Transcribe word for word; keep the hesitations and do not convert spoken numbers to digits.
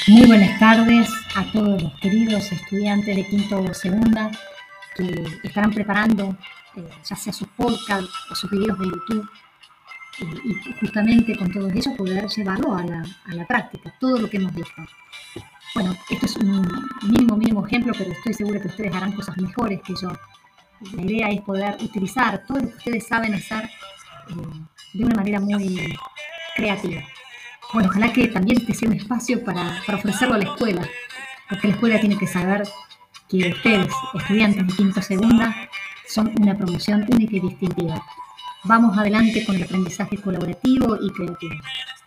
Muy buenas tardes a todos los queridos estudiantes de quinto o segunda que estarán preparando eh, ya sea sus podcasts o sus videos de YouTube eh, y justamente con todos ellos poder llevarlo a la, a la práctica, todo lo que hemos visto. Bueno, esto es un mínimo, mínimo ejemplo, pero estoy segura que ustedes harán cosas mejores que yo. La idea es poder utilizar todo lo que ustedes saben hacer eh, de una manera muy creativa. Bueno, ojalá que también este sea un espacio para, para ofrecerlo a la escuela, porque la escuela tiene que saber que ustedes, estudiantes de quinto segunda, son una promoción única y distintiva. Vamos adelante con el aprendizaje colaborativo y creativo.